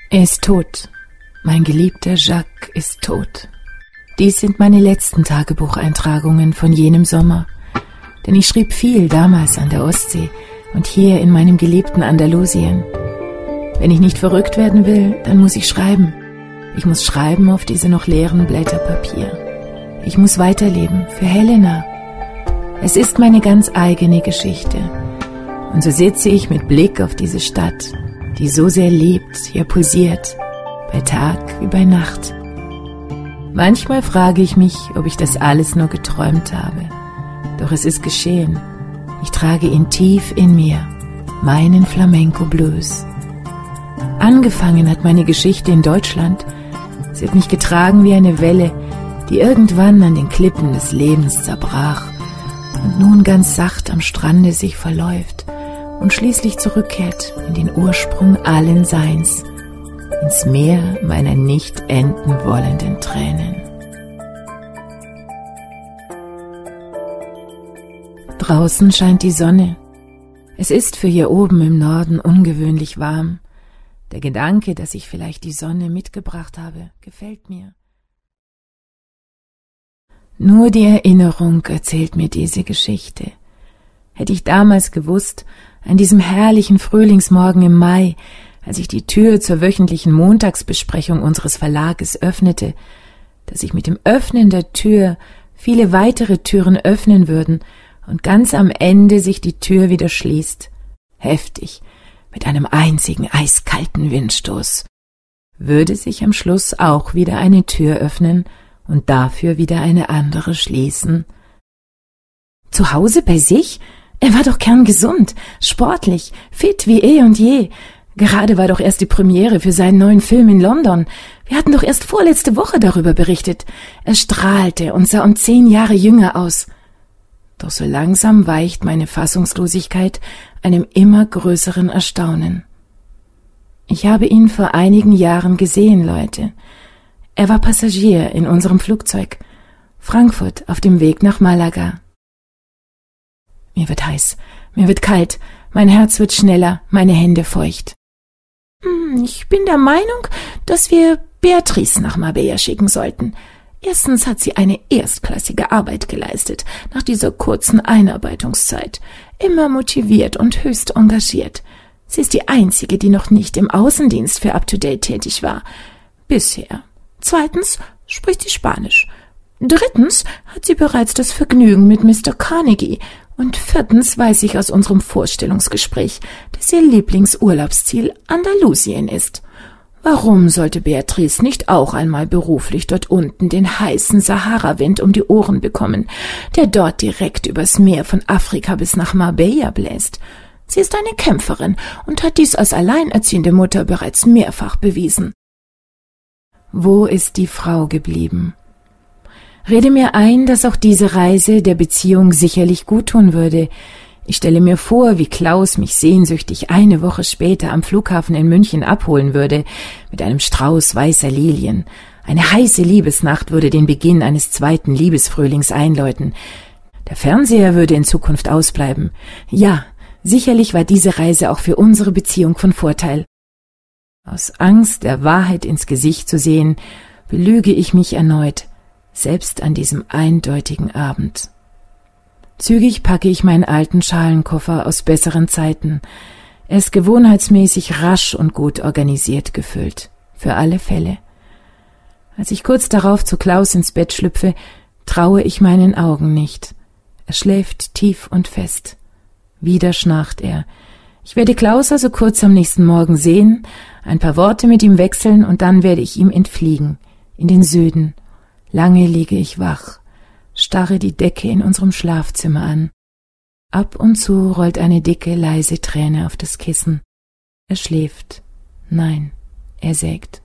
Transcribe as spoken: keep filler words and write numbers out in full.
Er ist tot. Mein geliebter Jacques ist tot. Dies sind meine letzten Tagebucheintragungen von jenem Sommer, denn ich schrieb viel damals an der Ostsee und hier in meinem geliebten Andalusien. Wenn ich nicht verrückt werden will, dann muss ich schreiben. Ich muss schreiben auf diese noch leeren Blätter Papier. Ich muss weiterleben für Helena. Es ist meine ganz eigene Geschichte. Und so sitze ich mit Blick auf diese Stadt, die so sehr lebt, hier pulsiert, bei Tag wie bei Nacht. Manchmal frage ich mich, ob ich das alles nur geträumt habe. Doch es ist geschehen. Ich trage ihn tief in mir, meinen Flamenco Blues. Angefangen hat meine Geschichte in Deutschland. Sie hat mich getragen wie eine Welle, die irgendwann an den Klippen des Lebens zerbrach und nun ganz sacht am Strande sich verläuft und schließlich zurückkehrt in den Ursprung allen Seins, ins Meer meiner nicht enden wollenden Tränen. Draußen scheint die Sonne. Es ist für hier oben im Norden ungewöhnlich warm. Der Gedanke, dass ich vielleicht die Sonne mitgebracht habe, gefällt mir. Nur die Erinnerung erzählt mir diese Geschichte. Hätte ich damals gewusst, an diesem herrlichen Frühlingsmorgen im Mai, als ich die Tür zur wöchentlichen Montagsbesprechung unseres Verlages öffnete, dass sich mit dem Öffnen der Tür viele weitere Türen öffnen würden und ganz am Ende sich die Tür wieder schließt, heftig, mit einem einzigen eiskalten Windstoß, würde sich am Schluss auch wieder eine Tür öffnen und dafür wieder eine andere schließen. Zu Hause bei sich? Er war doch kerngesund, sportlich, fit wie eh und je. Gerade war doch erst die Premiere für seinen neuen Film in London. Wir hatten doch erst vorletzte Woche darüber berichtet. Er strahlte und sah um zehn Jahre jünger aus. Doch so langsam weicht meine Fassungslosigkeit einem immer größeren Erstaunen. Ich habe ihn vor einigen Jahren gesehen, Leute. Er war Passagier in unserem Flugzeug. Frankfurt auf dem Weg nach Malaga. Mir wird heiß, mir wird kalt, mein Herz wird schneller, meine Hände feucht. Ich bin der Meinung, dass wir Beatrice nach Marbella schicken sollten. Erstens hat sie eine erstklassige Arbeit geleistet, nach dieser kurzen Einarbeitungszeit. Immer motiviert und höchst engagiert. Sie ist die einzige, die noch nicht im Außendienst für Up-to-Date tätig war. Bisher. Zweitens spricht sie Spanisch. Drittens hat sie bereits das Vergnügen mit Mister Carnegie. Und viertens weiß ich aus unserem Vorstellungsgespräch, dass ihr Lieblingsurlaubsziel Andalusien ist. Warum sollte Beatrice nicht auch einmal beruflich dort unten den heißen Sahara-Wind um die Ohren bekommen, der dort direkt übers Meer von Afrika bis nach Marbella bläst? Sie ist eine Kämpferin und hat dies als alleinerziehende Mutter bereits mehrfach bewiesen. Wo ist die Frau geblieben? Rede mir ein, dass auch diese Reise der Beziehung sicherlich guttun würde. Ich stelle mir vor, wie Klaus mich sehnsüchtig eine Woche später am Flughafen in München abholen würde, mit einem Strauß weißer Lilien. Eine heiße Liebesnacht würde den Beginn eines zweiten Liebesfrühlings einläuten. Der Fernseher würde in Zukunft ausbleiben. Ja, sicherlich war diese Reise auch für unsere Beziehung von Vorteil. Aus Angst, der Wahrheit ins Gesicht zu sehen, belüge ich mich erneut, selbst an diesem eindeutigen Abend. Zügig packe ich meinen alten Schalenkoffer aus besseren Zeiten. Er ist gewohnheitsmäßig rasch und gut organisiert gefüllt. Für alle Fälle. Als ich kurz darauf zu Klaus ins Bett schlüpfe, traue ich meinen Augen nicht. Er schläft tief und fest. Wieder schnarcht er. Ich werde Klaus also kurz am nächsten Morgen sehen, ein paar Worte mit ihm wechseln und dann werde ich ihm entfliegen. In den Süden. Lange liege ich wach. Starre die Decke in unserem Schlafzimmer an. Ab und zu rollt eine dicke, leise Träne auf das Kissen. Er schläft. Nein, er sägt.